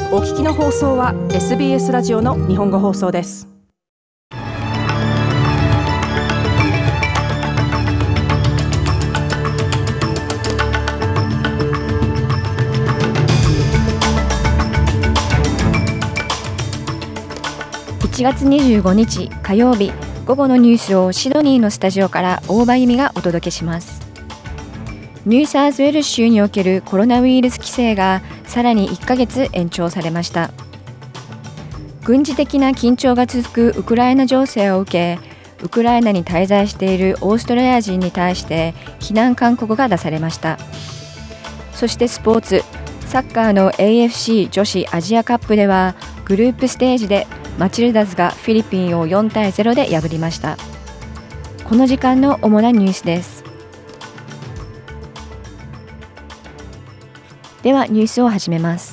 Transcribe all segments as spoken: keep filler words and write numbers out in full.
お聞きの放送は エスビーエス ラジオの日本語放送です。 いちがつにじゅうごにち火曜日、午後のニュースをシドニーのスタジオから大場由美がお届けします。ニューサウスウェルズ州におけるコロナウイルス規制がさらにいっかげつ延長されました。軍事的な緊張が続くウクライナ情勢を受け、ウクライナに滞在しているオーストラリア人に対して避難勧告が出されました。そしてスポーツ、サッカーの エーエフシー 女子アジアカップではグループステージでマチルダズがフィリピンをよんたいゼロで破りました。この時間の主なニュースです。ではニュースを始めます。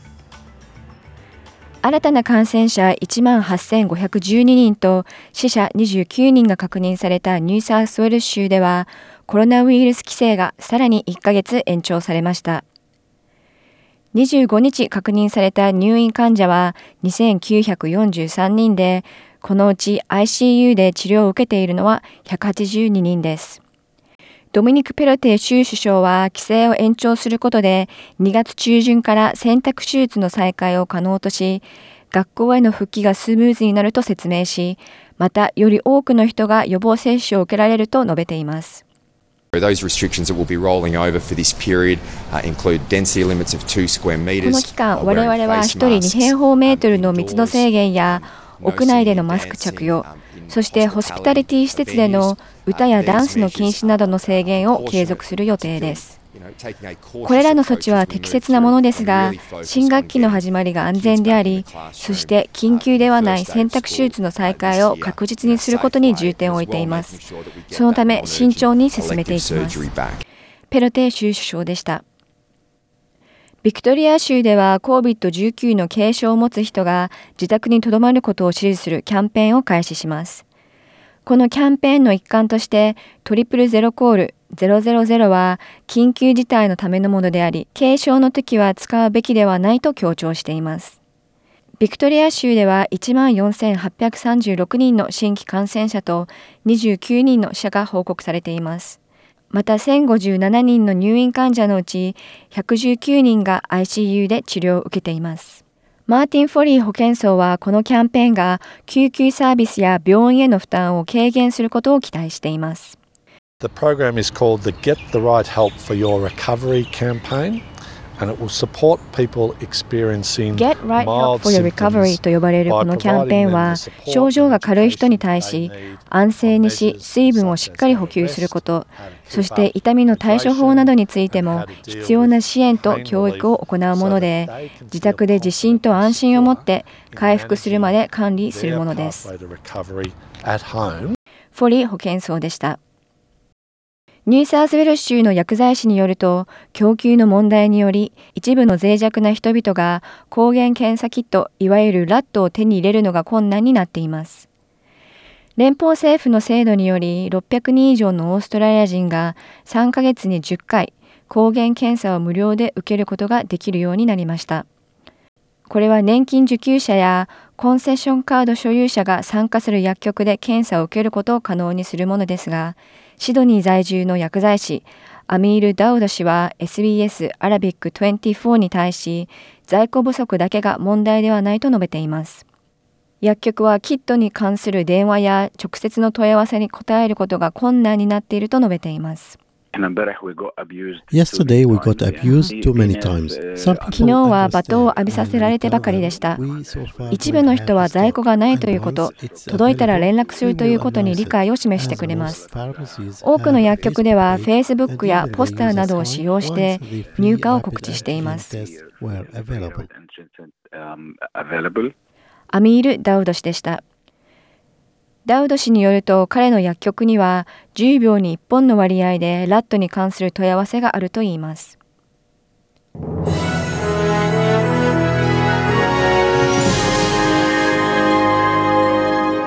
新たな感染者 いちまんはっせんごひゃくじゅうににんと死者にじゅうきゅうにんが確認されたニューサウスウェルズ州では、コロナウイルス規制がさらにいっかげつ延長されました。にじゅうごにち確認された入院患者はにせんきゅうひゃくよんじゅうさんにんで、このうち アイシーユー で治療を受けているのはひゃくはちじゅうににんです。ドミニク・ペロテ州首相は規制を延長することでにがつちゅうじゅんから選択手術の再開を可能とし、学校への復帰がスムーズになると説明し、またより多くの人が予防接種を受けられると述べています。 Those restrictions that will be rolling over for this period include density limits of two square meters. この期間、我々はひとりに平方メートルの密度制限や屋内でのマスク着用、そしてホスピタリティ施設での歌やダンスの禁止などの制限を継続する予定です。これらの措置は適切なものですが、新学期の始まりが安全であり、そして緊急ではない選択手術の再開を確実にすることに重点を置いています。そのため慎重に進めていきます。ペロテ州首相でした。ビクトリア州では コービッドじゅうきゅう の軽症を持つ人が自宅に留まることを支持するキャンペーンを開始します。このキャンペーンの一環としてトリプルゼロコールゼロゼロゼロは緊急事態のためのものであり、軽症の時は使うべきではないと強調しています。ビクトリア州ではいちまんよんせんはっぴゃくさんじゅうろくにんの新規感染者とにじゅうきゅうにんの死者が報告されています。またせんごじゅうななにんの入院患者のうちひゃくじゅうきゅうにんが アイシーユー で治療を受けています。マーティン・フォリー保健相はこのキャンペーンが救急サービスや病院への負担を軽減することを期待しています。 The program is called the Get the Right Help for Your Recovery campaign, and it will support people experiencing Get Right Help for Your Recovery と呼ばれるこのキャンペーンは、症状が軽い人に対し安静にし、水分をしっかり補給すること、そして痛みの対処法などについても必要な支援と教育を行うもので、自宅で自信と安心を持って回復するまで管理するものです。フォリー保健相でした。ニューサウスウェルズ州の薬剤師によると、供給の問題により一部の脆弱な人々が抗原検査キット、いわゆるラットを手に入れるのが困難になっています。連邦政府の制度によりろっぴゃくにん以上のオーストラリア人がさんかげつにじゅっかい抗原検査を無料で受けることができるようになりました。これは年金受給者やコンセッションカード所有者が参加する薬局で検査を受けることを可能にするものですが、シドニー在住の薬剤師アミール・ダウド氏は エスビーエス アラビックにじゅうよんに対し、在庫不足だけが問題ではないと述べています。薬局はキットに関する電話や直接の問い合わせに答えることが困難になっていると述べています。 Yesterday we got abused too many times. 昨日は罵倒を浴びさせられてばかりでした。一部の人は在庫がないということ、届いたら連絡するということに理解を示してくれます。多くの薬局では Facebook やポスターなどを使用して入荷を告知しています。アミール・ダウド氏でした。ダウド氏によると、彼の薬局にはじゅうびょうにいっぽんの割合でラットに関する問い合わせがあるといいます。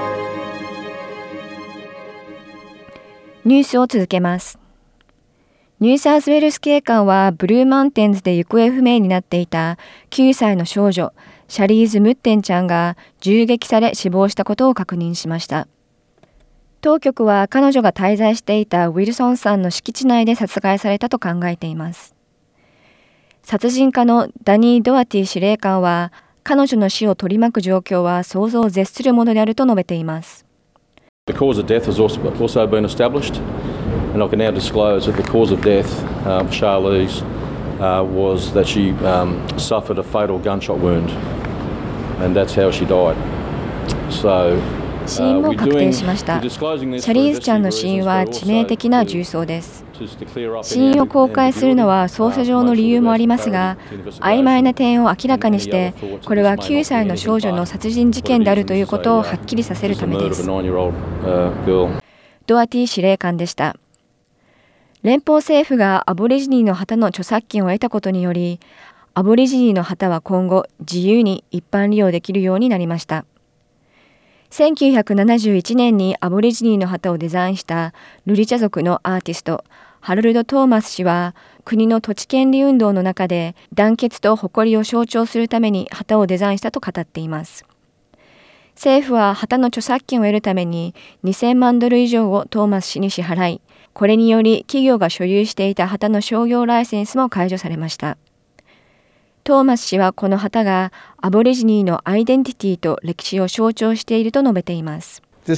ニュースを続けます。 ニューサウスウェルス警官はブルーマウンテンズで行方不明になっていたきゅうさいの少女シャリーズ・ムッテンちゃんが銃撃され死亡したことを確認しました。当局は彼女が滞在していたウィルソン山の敷地内で殺害されたと考えています。殺人家のダニー・ドアティ司令官は彼女の死を取り巻く状況は想像を絶するものであると述べています。 The cause of death has also been established, and I can now disclose that the cause of death uh, for Charlize uh, was that she um, suffered a fatal gunshot wound, and that's how she died. So, 死因も確定しました。シャリーズちゃんの死因は致命的な銃創です。死因を公開するのは捜査上の理由もありますが、曖昧な点を明らかにして、これはきゅうさいの少女の殺人事件であるということをはっきりさせるためです。ドアティ司令官でした。連邦政府がアボリジニーの旗の著作権を得たことにより、アボリジニーの旗は今後自由に一般利用できるようになりました。せんきゅうひゃくななじゅういちねんにアボリジニーの旗をデザインしたルリチャ族のアーティスト、ハロルド・トーマス氏は国の土地権利運動の中で団結と誇りを象徴するために旗をデザインしたと語っています。政府は旗の著作権を得るためににせんまんドル以上をトーマス氏に支払い、これにより企業が所有していた旗の商業ライセンスも解除されました。トーマス氏はこの旗がアボリジニーのアイデンティティと歴史を象徴していると述べています。こ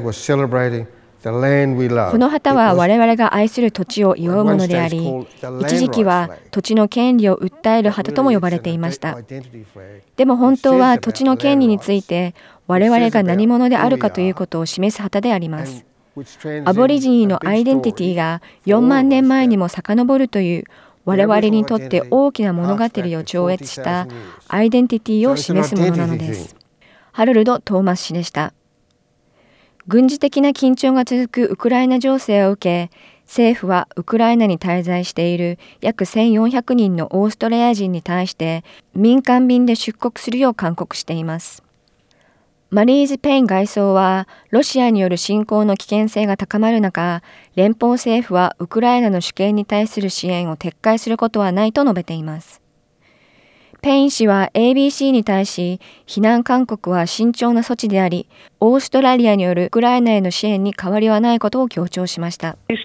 の旗は我々が愛する土地を祝うものであり、一時期は土地の権利を訴える旗とも呼ばれていました。でも本当は土地の権利について我々が何者であるかということを示す旗であります。アボリジニーのアイデンティティがよんまんねんまえにも遡るという我々にとって大きな物語を超越したアイデンティティを示すものなのです。ハロルド・トーマス氏でした。軍事的な緊張が続くウクライナ情勢を受け、政府はウクライナに滞在している約せんよんひゃくにんのオーストラリア人に対して民間便で出国するよう勧告しています。マリーズ・ペイン外相はロシアによる侵攻の危険性が高まる中、連邦政府はウクライナの主権に対する支援を撤回することはないと述べています。ペイン氏は エービーシー に対し、非難勧告は慎重な措置であり、オーストラリアによるウクライナへの支援に変わりはないことを強調しました。オー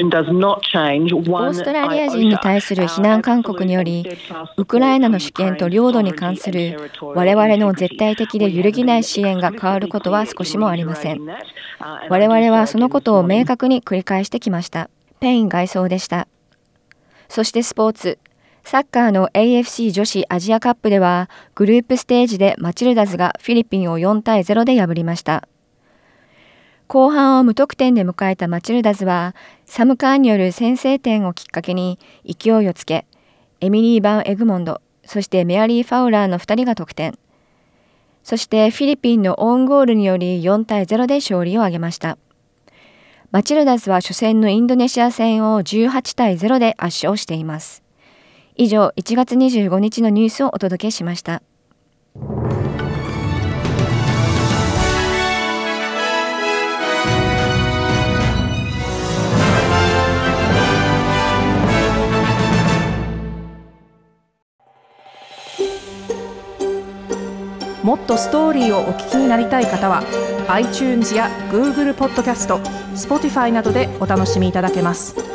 ストラリア人に対する非難勧告により、ウクライナの主権と領土に関する我々の絶対的で揺るぎない支援が変わることは少しもありません。我々はそのことを明確に繰り返してきました。ペイン外相でした。そしてスポーツ。サッカーの エーエフシー 女子アジアカップではグループステージでマチルダズがフィリピンをよんたいゼロで破りました。後半を無得点で迎えたマチルダズはサムカーンによる先制点をきっかけに勢いをつけ、エミリー・バン・エグモンド、そしてメアリー・ファウラーのふたりが得点。そしてフィリピンのオウンゴールによりよんたいゼロで勝利を挙げました。マチルダズは初戦のインドネシア戦をじゅうはちたいゼロで圧勝しています。以上、いちがつにじゅうごにちのニュースをお届けしました。 もっとストーリーをお聞きになりたい方は iTunes や Google ポッドキャスト、Spotify などでお楽しみいただけます。